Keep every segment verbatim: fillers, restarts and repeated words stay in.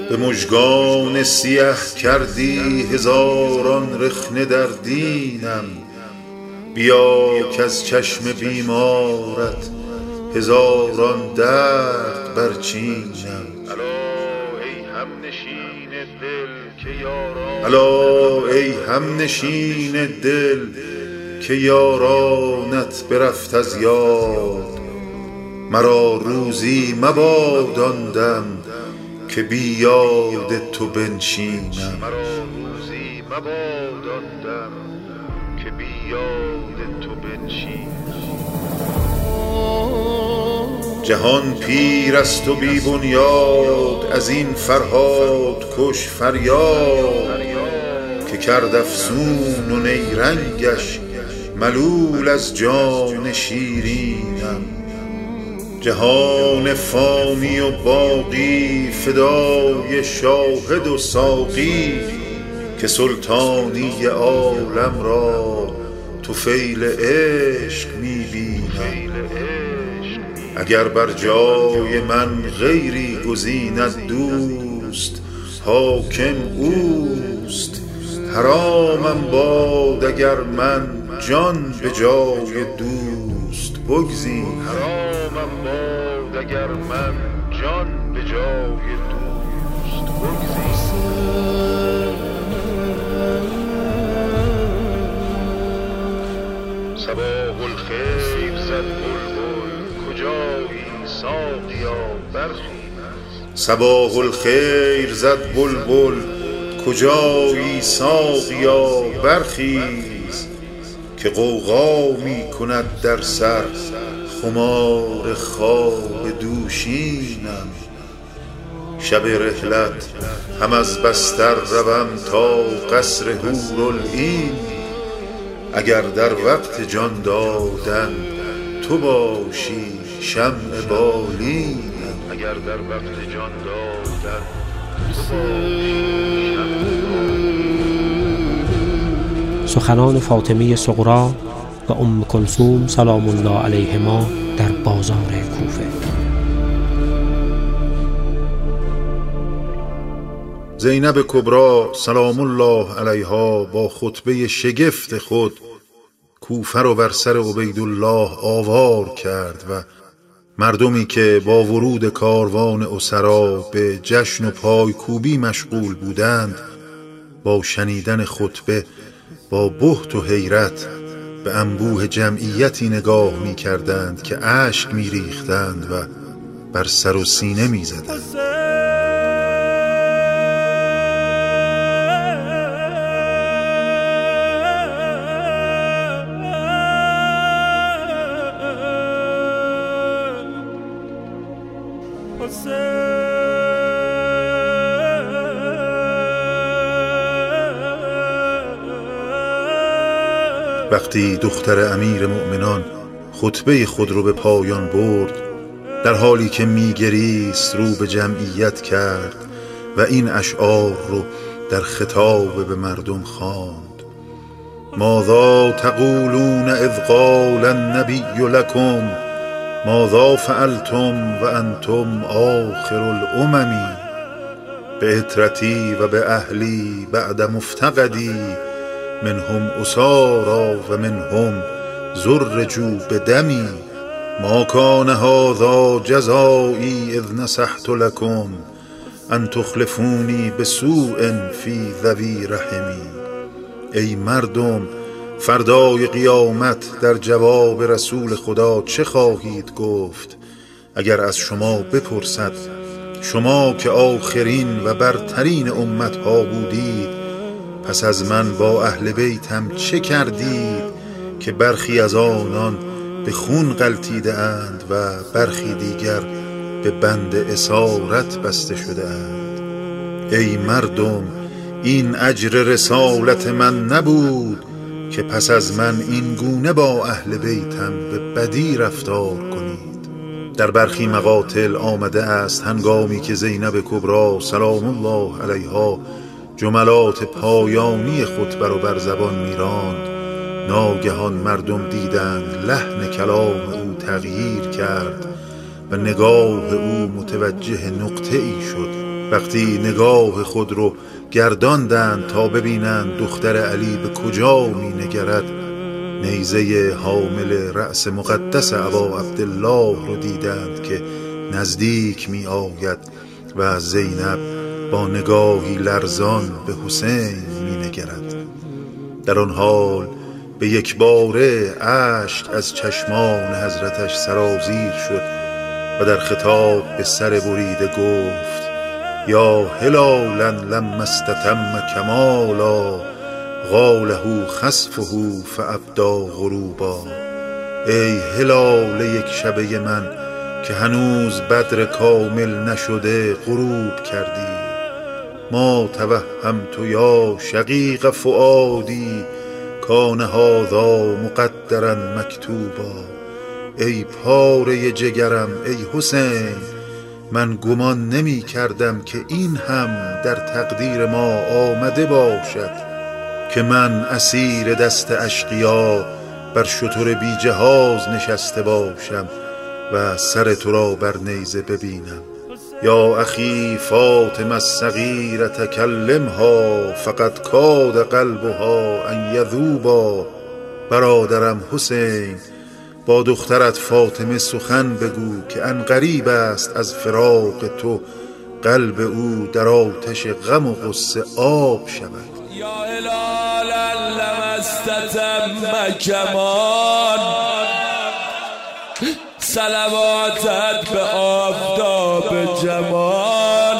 به مژگان سیه کردی هزاران رخنه در دینم، بیا که از چشم بیمارت هزاران درد برچینم. الا ای هم نشین دل که یارانت برفت از یاد، مرا روزی مباد آن دم که بی یاد تو بنشینم. جهان پیر است و بی بنیاد، از این فرهاد کش فریاد که کرد افسون و نیرنگش ملول از جان شیرینم. جهان فانی و باقی فدای شاهد و ساقی، که سلطانی عالم را طفیل عشق می بینم. اگر بر جای من غیری گزیند دوست، حاکم اوست. حرامم باد اگر من جان به جای دوست بگزینم. حرامم باد اگر من جان به جای دوست بگزینم. صباح الخیر زد بلبل کجایی ساقیا برخیز. صباح الخیر زد بلبل کجایی ساقیا برخیز، که غوغا می کند در سر خمار خواب دوشینم. شب رحلت هم از بستر روم تا قصر حورالعین، اگر در وقت جان دادن تو باشی شمع بالینم. اگر در وقت جان دادن تو باشی شمع بالینم. سخنان فاطمه صغرا و ام کلثوم سلام الله علیهما در بازار کوفه. زینب کبری سلام الله علیها با خطبه شگفت خود کوفه رو بر سر عبیدالله آوار کرد و مردمی که با ورود کاروان اسرا به جشن و پایکوبی مشغول بودند، با شنیدن خطبه با بهت و حیرت به انبوه جمعیتی نگاه می کردند که اشک می ریختند و بر سر و سینه می زدند. وقتی دختر امیر مؤمنان خطبه خود رو به پایان برد، در حالی که میگریست رو به جمعیت کرد و این اشعار رو در خطاب به مردم خواند: ماذا تقولون اذ قال النبی لکم ماذا فعلتم و انتم آخر الامم، به اطرتی و به اهلی بعد مفتقدی منهم اسارا و منهم زرجوا بدمی، ما کان هذا جزایی اذ نصحت لکم ان تخلفونی بسوء فی ذوی رحمی. ای مردم، فردای قیامت در جواب رسول خدا چه خواهید گفت اگر از شما بپرسد شما که آخرین و برترین امت ها بودید، پس از من با اهل بیتم چه کردید که برخی از آنان به خون غلتیده اند و برخی دیگر به بند اسارت بسته شده اند. ای مردم، این اجر رسالت من نبود که پس از من این گونه با اهل بیتم به بدی رفتار کنید. در برخی مقاتل آمده است هنگامی که زینب کبری سلام الله علیها جملات پایانی خطبه رو بر زبان میراند، ناگهان مردم دیدند لحن کلام او تغییر کرد و نگاه او متوجه نقطه ای شد وقتی نگاه خود رو گرداندند تا ببینند دختر علی به کجا می نگرد، نیزه حامل رأس مقدس ابا عبدالله رو دیدند که نزدیک می آید و زینب با نگاهی لرزان به حسین می نگرد. در آن حال به یک باره اشک از چشمان حضرتش سرازیر شد و در خطاب به سر بریده گفت: یا هلالا لما استتم کمالا غاله خسفه فابدا غروبا. ای هلال یک شبه من که هنوز بدر کامل نشده غروب کردی. ما توهمت یا شقیق فؤادی کان هذا مقدرا مکتوبا. ای پاره جگرم ای حسین، من گمان نمی کردم که این هم در تقدیر ما آمده باشد که من اسیر دست اشقیا بر شتر بی جهاز نشسته باشم و سر تو را بر نیزه ببینم. یا اخی فاطمه الصغیره تکلمها فقد کاد قلبها ان یذوبا. برادرم حسین، با دخترت فاطمه سخن بگو که عنقریب است از فراق تو قلب او در آتش غم و غصه آب شود. یا هلالا لم استتم کمان صلواتت به آفتاب جمال.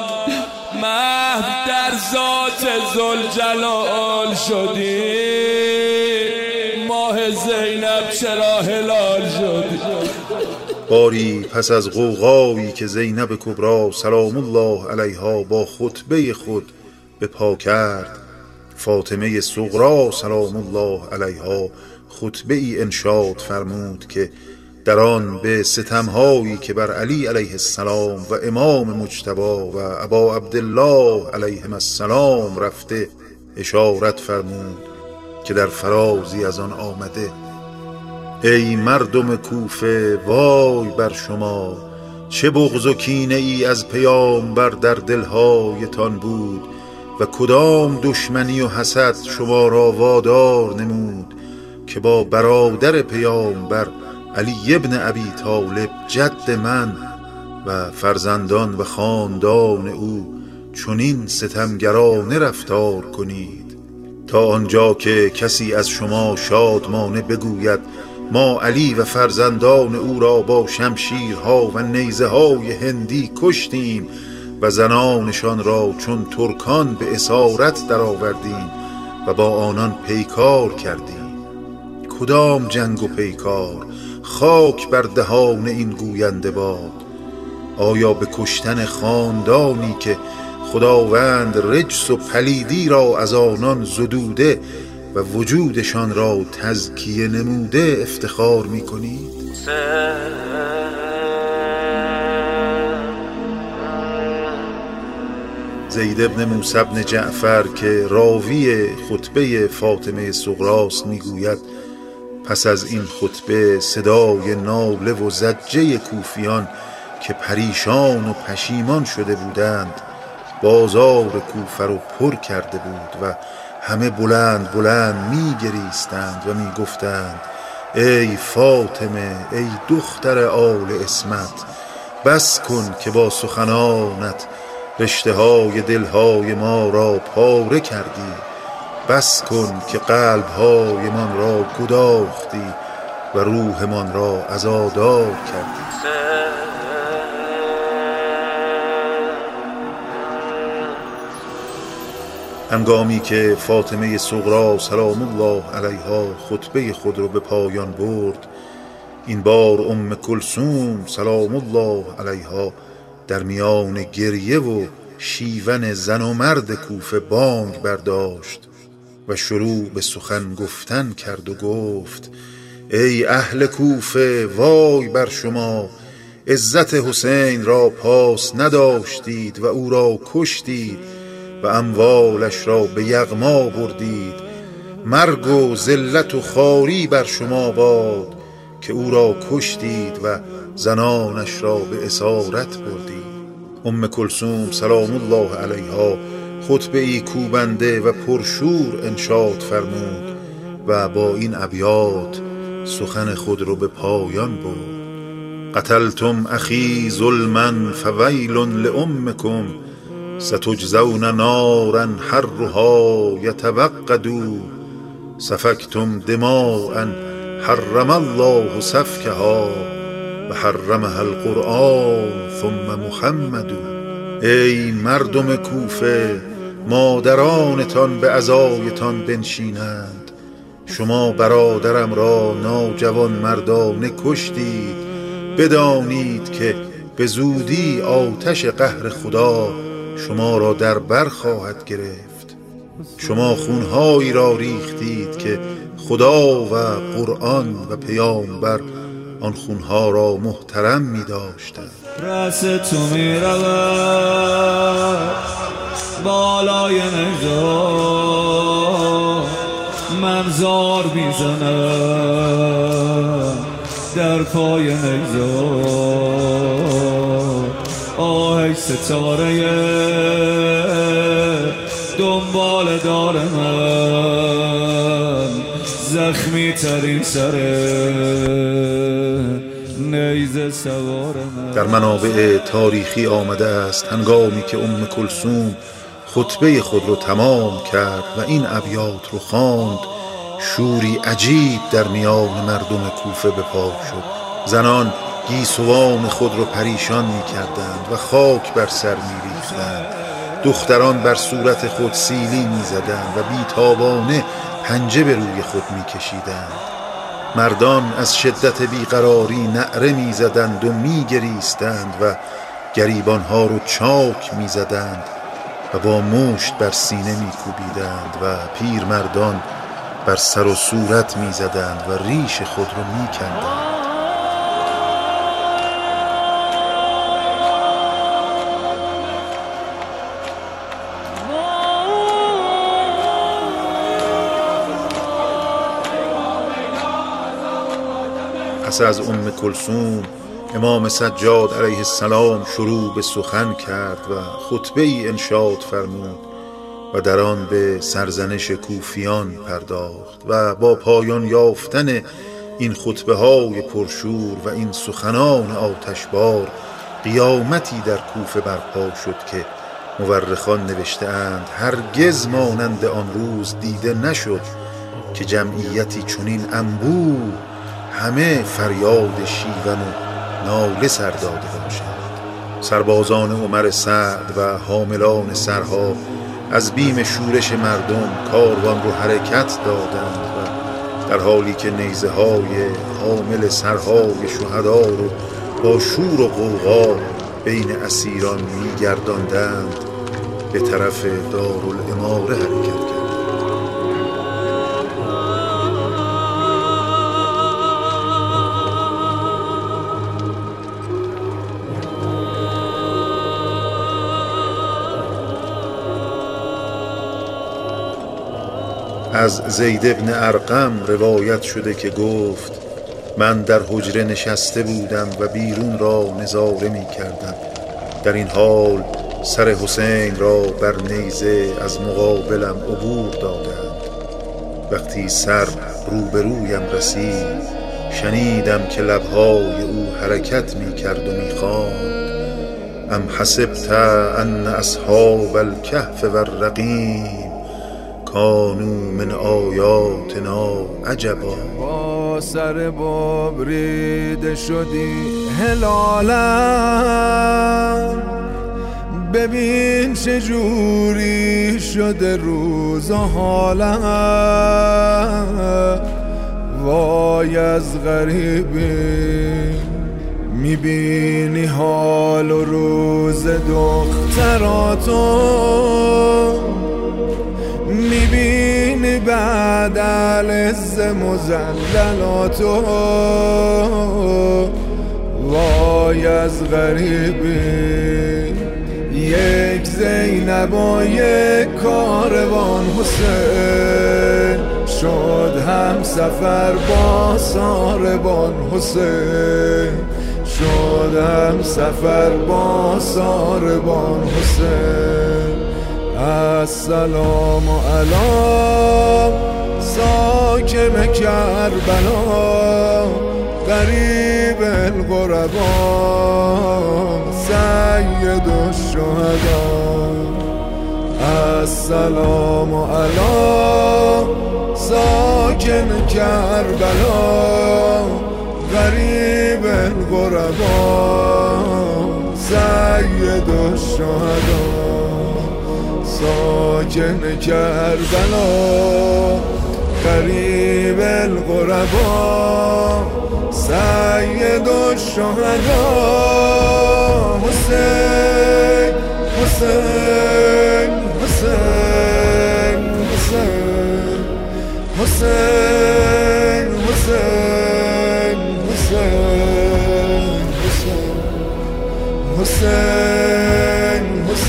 مهد در ذات ذوالجلال شدی، ماه زینب چرا هلال شدی. باری پس از غوغایی که زینب کبری سلام الله علیها با خطبه خود به پا کرد، فاطمه صغری سلام الله علیها خطبه ای انشاد فرمود که در آن به ستمهایی که بر علی علیه السلام و امام مجتبی و ابا عبدالله علیهم السلام رفته اشارت فرمود که در فرازی از آن آمده: ای مردم کوفه وای بر شما، چه بغض و کینه ای از پیامبر در دلهایتان بود و کدام دشمنی و حسد شما را وادار نمود که با برادر پیامبر علی ابن ابی طالب جد من و فرزندان و خاندان او چنین ستمگرانه رفتار کنید، تا آنجا که کسی از شما شادمانه بگوید ما علی و فرزندان او را با شمشیرها و نیزه های هندی کشتیم و زنانشان را چون ترکان به اسارت درآوردیم و با آنان پیکار کردیم. کدام جنگ و پیکار؟ خاک بر دهان این گوینده باد. آیا به کشتن خاندانی که خداوند رجس و پلیدی را از آنان زدوده و وجودشان را تزکیه نموده افتخار می کنید؟ زید ابن موسی ابن جعفر که راوی خطبه فاطمه صغراست می گوید پس از این خطبه صدای ناله و زجه کوفیان که پریشان و پشیمان شده بودند بازار کوفه رو پر کرده بود و همه بلند بلند می گریستند و می گفتند: ای فاطمه، ای دختر آل عصمت، بس کن که با سخنانت رشته های دلهای ما را پاره کردی، بس کن که قلبهای من را گداختی و روحمان را عزادار کردی. هنگامی که فاطمه صغری سلام الله علیها خطبه خود را به پایان برد، این بار ام کلثوم سلام الله علیها در میان گریه و شیون زن و مرد کوفه بانگ برداشت و شروع به سخن گفتن کرد و گفت: ای اهل کوفه وای بر شما، عزت حسین را پاس نداشتید و او را کشتید و اموالش را به یغما بردید. مرگ و ذلت و خواری بر شما باد که او را کشتید و زنانش را به اسارت بردید. ام کلثوم سلام الله علیها خطبه ای کوبنده و پرشور انشاد فرمود و با این ابیات سخن خود رو به پایان برد. قتلتم اخی ظلما فویل لامکم ستجزون نارا حرها یتوقد سفکتم دماء حرم الله سفکها و حرمها القرآن ثم محمد. ای مردم کوفه، مادرانتان به عزایتان بنشینند. شما برادرم را ناجوان مردانه کشتید. بدانید که به زودی آتش قهر خدا شما را در بر خواهد گرفت. شما خونهایی را ریختید که خدا و قرآن و پیامبر آن خونها را محترم می داشتند. رأس تو می رود بالای نجات، من زار می زنم در پای نجات. آه ستاره دنبال دار من، زخمی ترین سر نیزه سوار من. در منابع تاریخی آمده است هنگامی که ام کلثوم خطبه خود رو تمام کرد و این ابیات رو خواند، شوری عجیب در میان مردم کوفه به پا شد. زنان گیسوان خود رو پریشان می کردند و خاک بر سر می ریختند. دختران بر صورت خود سیلی می زدند و بیتابانه پنجه به روی خود می کشیدند. مردان از شدت بیقراری نعره می زدند و می گریستند و گریبانها رو چاک می زدند و با مشت بر سینه می کوبیدند و پیرمردان بر سر و صورت می زدند و ریش خود رو می کندند. پس از ام کلثوم امام سجاد علیه السلام شروع به سخن کرد و خطبه ای انشاد فرمود و در آن به سرزنش کوفیان پرداخت و با پایان یافتن این خطبه های پرشور و این سخنان آتشبار قیامتی در کوفه برپا شد که مورخان نوشته اند هرگز مانند آن روز دیده نشد که جمعیتی چنین انبوه همه فریاد شیون و ناله سر داده باشند. سربازان عمر سعد و حاملان سرها از بیم شورش مردم کاروان رو حرکت دادند و در حالی که نیزه های حامل سرهای شهدا رو با شور و غوغا بین اسیران می‌گرداندند به طرف دارالاماره حرکت کردند. از زید بن ارقم روایت شده که گفت من در حجره نشسته بودم و بیرون را نظاره می کردم. در این حال سر حسین را بر نیزه از مقابلم عبور دادند. وقتی سر روبرویم رسید شنیدم که لبهای او حرکت می کرد و می خواند ام حسبت ان اصحاب الکهف و الرقیم کانو من آیاتنا عجبا. با سر ببریده شدی هلالم، ببین چجوری شده روز و حالم. وای از غریبی میبینی حال و روز دختراتو، میبینی بعد العز مزللاتو. وای از غریبی یک زینب و یک کاروان حسین شد هم سفر با ساربان حسین، شد هم سفر با ساربان حسین. السلام علی ساکن کربلا، غریب الغربا، سید الشهدا. السلام علی ساکن کربلا، غریب الغربا، سید الشهدا. ساکن کربلا، غریب الغربا، سید الشهدا. حسین حسین حسین حسین حسین حسین حسین حسین حسین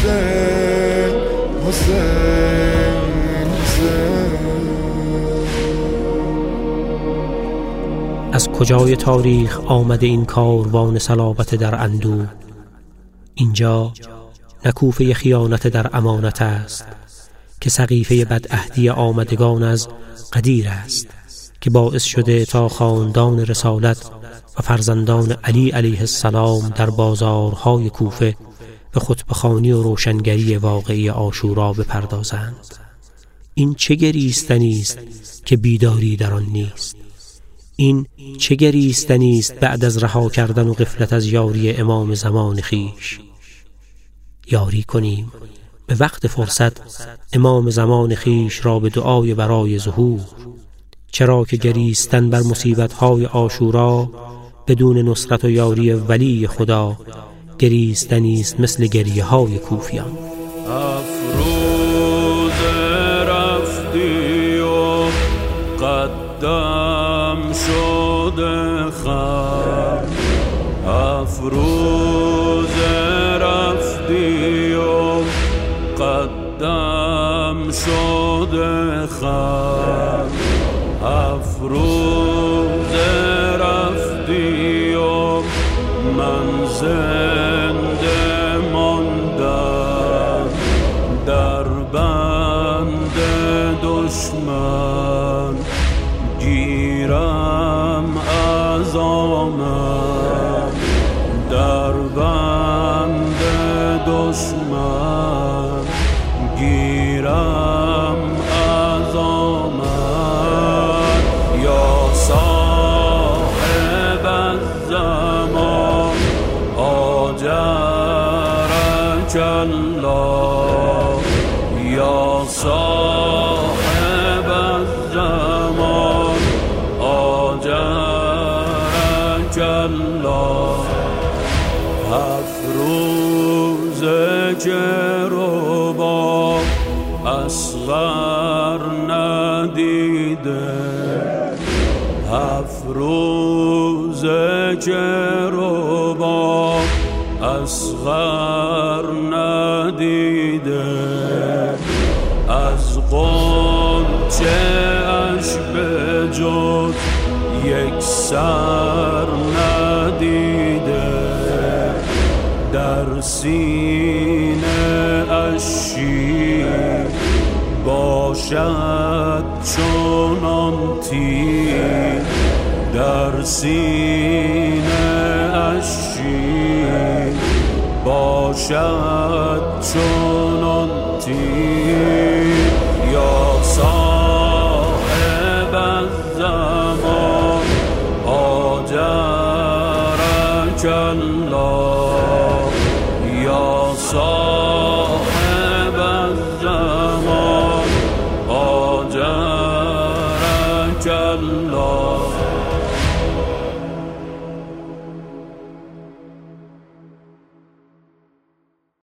حسین حسین حسین. از کجای تاریخ آمده این کاروان صلابت در اندوه؟ اینجا نه کوفه خیانت در امانت است که سقیفه بدعهدی آمدگان از قدیر است، که باعث شده تا خاندان رسالت و فرزندان علی علیه السلام در بازارهای کوفه به خطبه‌خوانی و روشنگری واقعی عاشورا بپردازند. این چه گریستنی است که بیداری در آن نیست؟ این چه گریستنی است بعد از رها کردن و غفلت از یاری امام زمان خیش؟ یاری کنیم به وقت فرصت امام زمان خیش را به دعای برای ظهور، چرا که گریستن بر مصیبت‌های عاشورا بدون نصرت و یاری ولی خدا گریستنی است مثل گریه‌های کوفیان. افروز رفتی و قدم شده خم، افروز رفتی و قدم شده خم، افروز رفتی و من زنده ماندم در بند دشمن، گیرم از آمد در بند دشمن، گیرم از آمد. یا صاحب الزمان آجرک الله، یا صاحب الزمان آجرک الله. افروز جربا اصغر ندیده، افروز جربا اصغر ندیده، از غنچه اش به جز یک سر ندیده، در سینه اش شیر باشد چنان تیر، در سینه اش شیر باشد چنان